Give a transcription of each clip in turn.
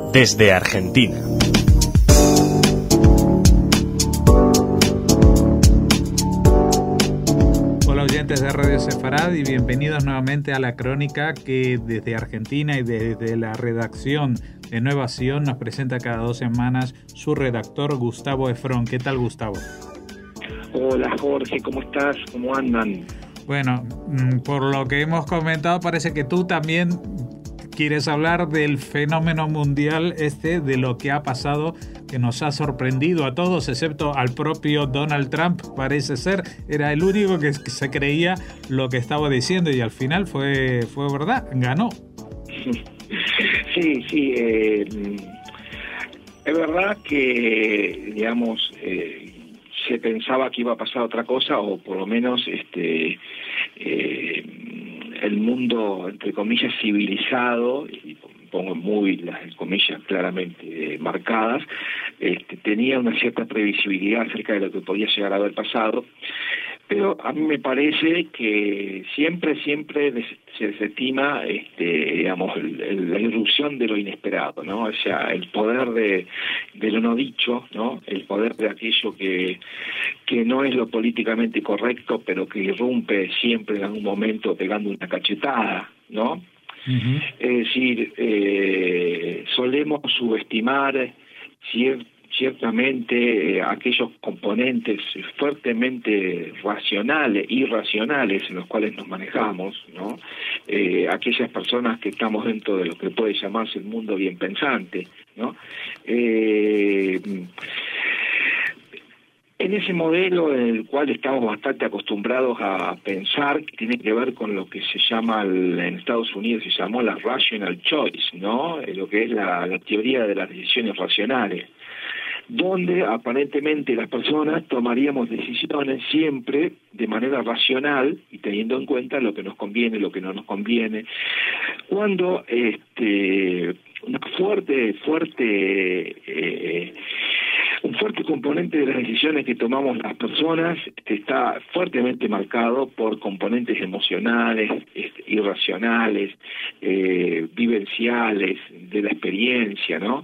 desde Argentina. Hola oyentes de Radio Sefarad y bienvenidos nuevamente a la crónica que desde Argentina y desde la redacción de Nueva Sion nos presenta cada 2 semanas su redactor Gustavo Efrón. ¿Qué tal, Gustavo? Hola Jorge, ¿cómo estás? ¿Cómo andan? Bueno, por lo que hemos comentado parece que tú también quieres hablar del fenómeno mundial de lo que ha pasado, que nos ha sorprendido a todos, excepto al propio Donald Trump, parece ser. Era el único que se creía lo que estaba diciendo y al final fue verdad, ganó. Sí, es verdad que, digamos, se pensaba que iba a pasar otra cosa, o por lo menos el mundo, entre comillas, civilizado, y pongo muy las comillas claramente marcadas, tenía una cierta previsibilidad acerca de lo que podía llegar a haber pasado, pero a mí me parece que siempre se desestima, digamos, la irrupción de lo inesperado, ¿no? O sea, el poder de lo no dicho, ¿no? El poder de aquello que no es lo políticamente correcto, pero que irrumpe siempre en algún momento pegando una cachetada, ¿no? Uh-huh. Es decir, solemos subestimar ciertamente aquellos componentes fuertemente irracionales en los cuales nos manejamos, ¿no? Aquellas personas que estamos dentro de lo que puede llamarse el mundo bien pensante, ¿no? En ese modelo en el cual estamos bastante acostumbrados a pensar, que tiene que ver con lo que se llama en Estados Unidos se llamó la rational choice, ¿no? Lo que es la teoría de las decisiones racionales, donde aparentemente las personas tomaríamos decisiones siempre de manera racional y teniendo en cuenta lo que nos conviene, lo que no nos conviene, cuando un fuerte componente de las decisiones que tomamos las personas está fuertemente marcado por componentes emocionales, irracionales, vivenciales, de la experiencia, ¿no?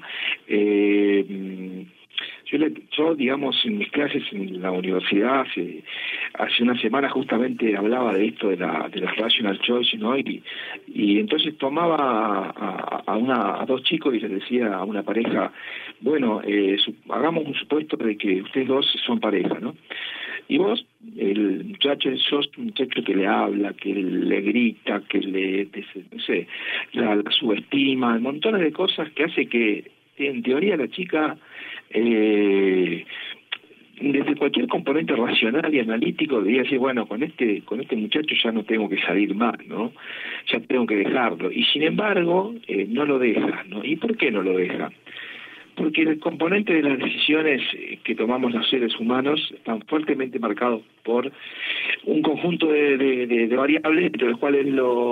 Yo, digamos, en mis clases en la universidad, hace una semana justamente hablaba de esto, de las rational choice, ¿no? Y entonces tomaba a dos chicos y les decía a una pareja, bueno, hagamos un supuesto de que ustedes dos son pareja, ¿no? Y vos, el muchacho, sos un muchacho que le habla, que le grita, que la subestima, montones de cosas que hace que, en teoría, la chica, desde cualquier componente racional y analítico, debería decir, bueno, con este muchacho ya no tengo que salir más, ¿no? Ya tengo que dejarlo. Y sin embargo, no lo deja, ¿no? ¿Y por qué no lo deja? Porque el componente de las decisiones que tomamos los seres humanos están fuertemente marcados por un conjunto de variables, entre las cuales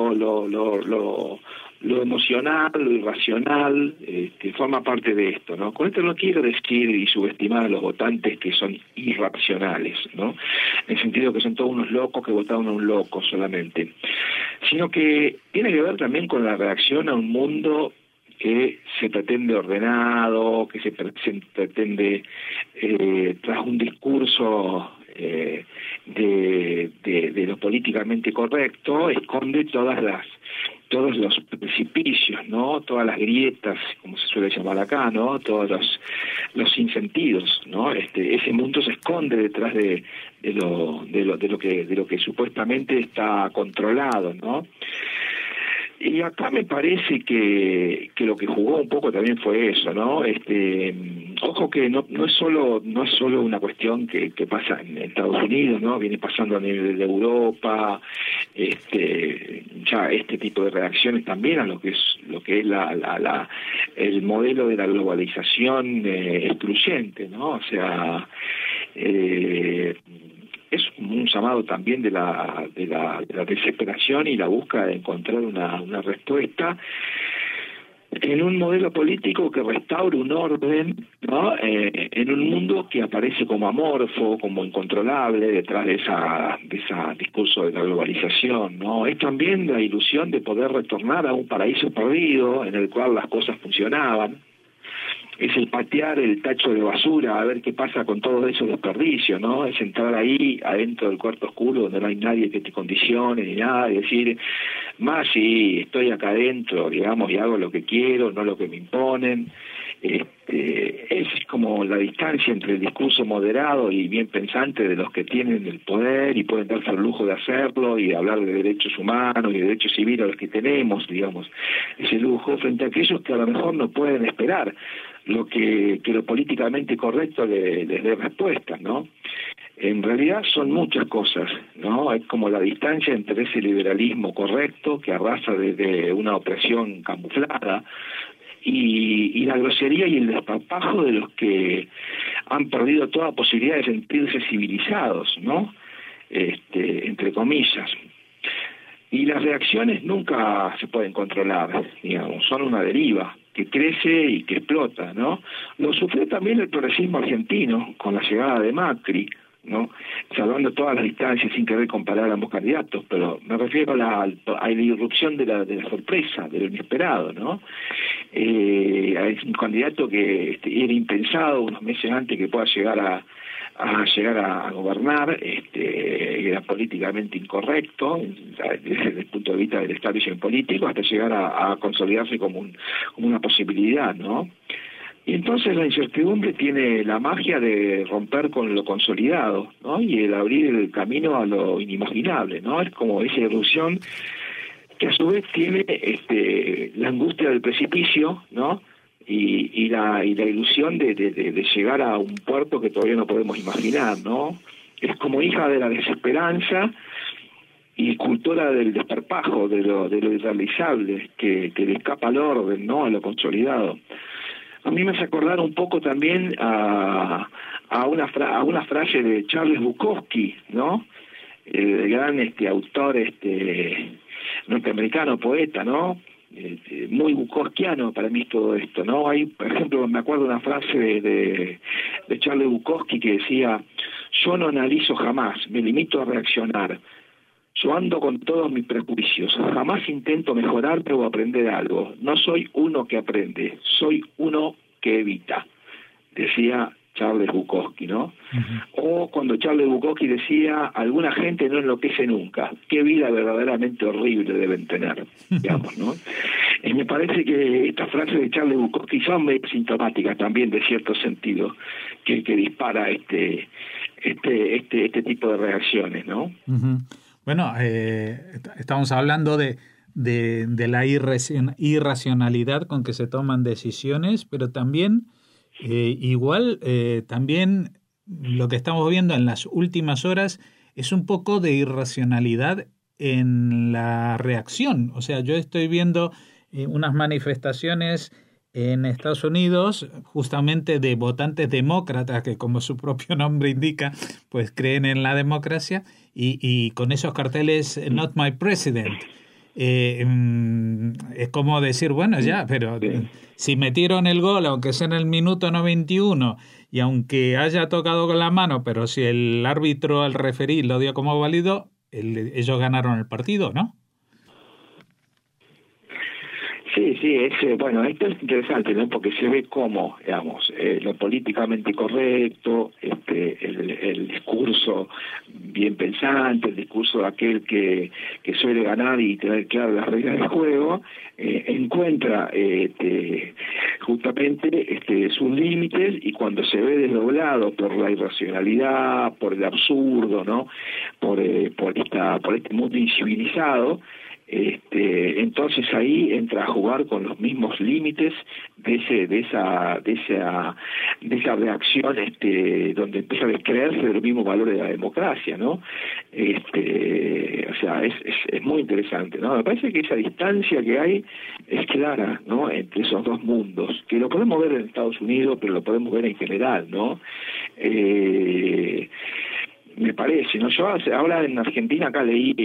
lo emocional, lo irracional, forma parte de esto, ¿no? Con esto no quiero decir y subestimar a los votantes que son irracionales, ¿no? En el sentido que son todos unos locos que votaron a un loco solamente, sino que tiene que ver también con la reacción a un mundo que se pretende ordenado, que se pretende tras un discurso de lo políticamente correcto, esconde todos los precipicios, ¿no? Todas las grietas, como se suele llamar acá, ¿no? Todos los sinsentidos, ¿no? Ese mundo se esconde detrás de lo que supuestamente está controlado, ¿no? Y acá me parece que lo que jugó un poco también fue eso, ¿no? Ojo que no es solo una cuestión que pasa en Estados Unidos, ¿no? Viene pasando a nivel de Europa, ya este tipo de reacciones también a lo que es el modelo de la globalización excluyente, ¿no? O sea, es un llamado también de la desesperación y la búsqueda de encontrar una respuesta en un modelo político que restaure un orden, ¿no? En un mundo que aparece como amorfo, como incontrolable detrás de ese discurso de la globalización, ¿no? Es también la ilusión de poder retornar a un paraíso perdido en el cual las cosas funcionaban, es el patear el tacho de basura, a ver qué pasa con todo esos desperdicios, ¿no? Es entrar ahí, adentro del cuarto oscuro, donde no hay nadie que te condicione ni nada, y decir, más sí, estoy acá adentro, digamos, y hago lo que quiero, no lo que me imponen. Es como la distancia entre el discurso moderado y bien pensante de los que tienen el poder y pueden darse el lujo de hacerlo y hablar de derechos humanos y de derechos civiles a los que tenemos, digamos, ese lujo, frente a aquellos que a lo mejor no pueden esperar que lo políticamente correcto les dé respuestas, ¿no? En realidad son muchas cosas, ¿no? Es como la distancia entre ese liberalismo correcto que arrasa desde una opresión camuflada y la grosería y el desparpajo de los que han perdido toda posibilidad de sentirse civilizados, ¿no? Entre comillas. Y las reacciones nunca se pueden controlar, digamos, son una deriva que crece y que explota, ¿no? Lo sufrió también el progresismo argentino con la llegada de Macri, ¿no? Salvando todas las distancias sin querer comparar a ambos candidatos, pero me refiero a la irrupción de la sorpresa, de lo inesperado, ¿no? Es un candidato que era impensado unos meses antes que pueda llegar a gobernar, era políticamente incorrecto desde el punto de vista del establishment político, hasta llegar a consolidarse como una posibilidad, ¿no? Y entonces la incertidumbre tiene la magia de romper con lo consolidado, ¿no? Y el abrir el camino a lo inimaginable, ¿no? Es como esa irrupción que a su vez tiene la angustia del precipicio, ¿no? Y la ilusión de llegar a un puerto que todavía no podemos imaginar, ¿no? Es como hija de la desesperanza y cultora del desparpajo, de lo irrealizable, que le escapa al orden, ¿no? A lo consolidado. A mí me hace acordar un poco también a una frase de Charles Bukowski, ¿no? El gran autor norteamericano, poeta, ¿no? Muy bukowskiano para mí todo esto, ¿no? Hay, por ejemplo, me acuerdo una frase de Charles Bukowski que decía: yo no analizo jamás, me limito a reaccionar. Yo ando con todos mis prejuicios, jamás intento mejorarme o aprender algo. No soy uno que aprende, soy uno que evita, decía Charles Bukowski, ¿no? O cuando Charles Bukowski decía: alguna gente no enloquece nunca, qué vida verdaderamente horrible deben tener, digamos, ¿no? Y me parece que estas frases de Charles Bukowski son medio sintomáticas también de cierto sentido que dispara este tipo de reacciones, ¿no? Bueno, estamos hablando de la irracionalidad con que se toman decisiones, pero también también lo que estamos viendo en las últimas horas es un poco de irracionalidad en la reacción. O sea, yo estoy viendo unas manifestaciones en Estados Unidos justamente de votantes demócratas que, como su propio nombre indica, pues creen en la democracia y con esos carteles "Not my president". Es como decir, bueno, ya, pero si metieron el gol, aunque sea en el minuto 91 y aunque haya tocado con la mano, pero si el árbitro, el referí, lo dio como válido, ellos ganaron el partido, ¿no? Sí, bueno, esto es interesante, ¿no? Porque se ve cómo, digamos, lo políticamente correcto, el discurso bien pensante, el discurso de aquel que suele ganar y tener claras las reglas del juego, encuentra justamente sus límites, y cuando se ve desdoblado por la irracionalidad, por el absurdo, ¿no? Por este mundo incivilizado, entonces ahí entra a jugar con los mismos límites de esa reacción, donde empieza a descreerse de los mismos valores de la democracia, ¿no? O sea, es muy interesante, ¿no? Me parece que esa distancia que hay es clara, ¿no? Entre esos dos mundos, que lo podemos ver en Estados Unidos, pero lo podemos ver en general, ¿no? Me parece, ¿no? Yo ahora en Argentina acá leí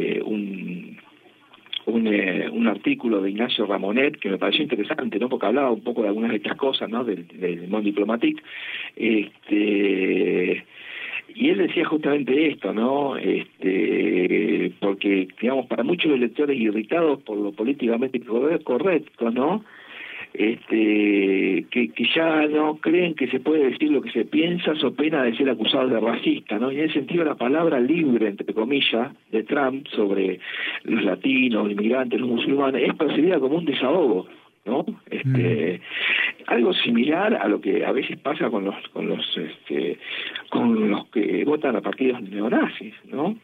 un artículo de Ignacio Ramonet que me pareció interesante, ¿no? Porque hablaba un poco de algunas de estas cosas, ¿no? Del Monde Diplomatique, y él decía justamente esto, ¿no? Porque, digamos, para muchos electores irritados por lo políticamente correcto, ¿no? que ya no creen que se puede decir lo que se piensa, so pena de ser acusados de racista, ¿no? Y en ese sentido la palabra libre, entre comillas, de Trump sobre los latinos, los inmigrantes, los musulmanes, es percibida como un desahogo, ¿no? Algo similar a lo que a veces pasa con los que votan a partidos neonazis, ¿no?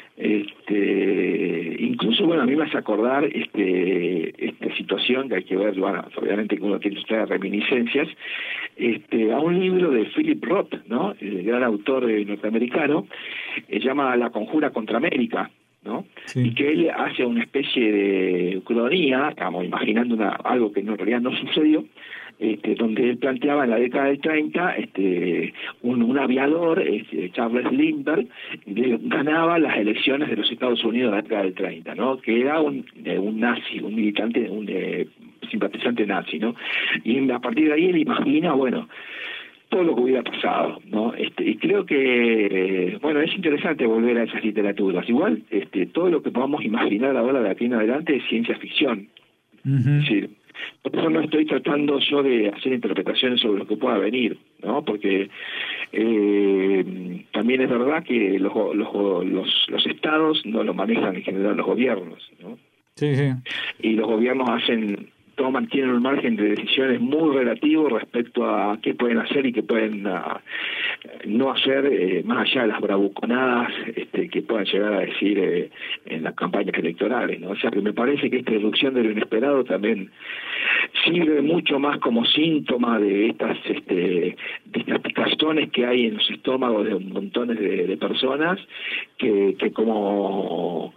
Incluso, bueno, a mí me hace acordar esta situación que hay que ver, bueno, obviamente que uno tiene que traer reminiscencias, a un libro de Philip Roth, ¿no? El gran autor norteamericano, llama La Conjura contra América, ¿no? Sí. Y que él hace una especie de cronía, estamos imaginando algo que en realidad no sucedió, donde él planteaba en la década del 30 un aviador, Charles Lindbergh, ganaba las elecciones de los Estados Unidos en la década del 30, ¿no? Que era un nazi, un militante, un simpatizante nazi, ¿no? Y a partir de ahí él imagina, bueno, todo lo que hubiera pasado, ¿no? Y creo que, bueno, es interesante volver a esas literaturas. Igual, todo lo que podamos imaginar ahora de aquí en adelante es ciencia ficción. Uh-huh. Es decir, por eso no estoy tratando yo de hacer interpretaciones sobre lo que pueda venir, ¿no? Porque también es verdad que los estados no lo manejan en general los gobiernos, ¿no? Sí, sí. Y los gobiernos tienen un margen de decisiones muy relativo respecto a qué pueden hacer y qué pueden no hacer, más allá de las bravuconadas que puedan llegar a decir en las campañas electorales, ¿no? O sea, que me parece que esta reducción de lo inesperado también sirve mucho más como síntoma de estas picazones que hay en los estómagos de montones de personas que como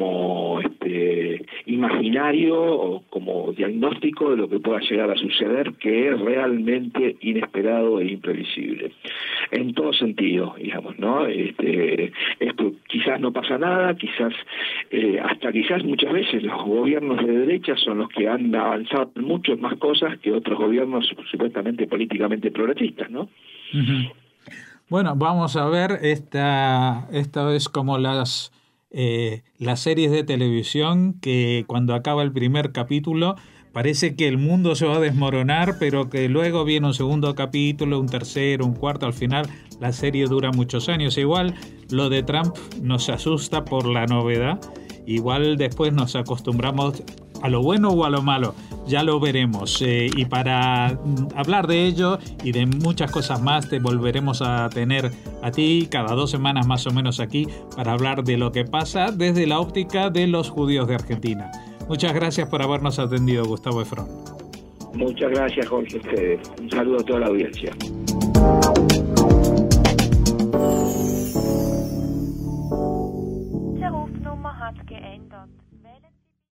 imaginario o como diagnóstico de lo que pueda llegar a suceder, que es realmente inesperado e imprevisible en todo sentido, digamos, ¿no? Quizás no pasa nada, quizás muchas veces los gobiernos de derecha son los que han avanzado en muchas más cosas que otros gobiernos supuestamente políticamente progresistas, ¿no? Uh-huh. Bueno, vamos a ver, esta es como las series de televisión que cuando acaba el primer capítulo parece que el mundo se va a desmoronar, pero que luego viene un segundo capítulo, un tercero, un cuarto, al final la serie dura muchos años. Igual lo de Trump nos asusta por la novedad, igual después nos acostumbramos a lo bueno o a lo malo, ya lo veremos. Y para hablar de ello y de muchas cosas más, te volveremos a tener a ti cada 2 semanas más o menos aquí para hablar de lo que pasa desde la óptica de los judíos de Argentina. Muchas gracias por habernos atendido, Gustavo Efron. Muchas gracias, Jorge, a ustedes. Un saludo a toda la audiencia. Die Rufnummer hat geändert.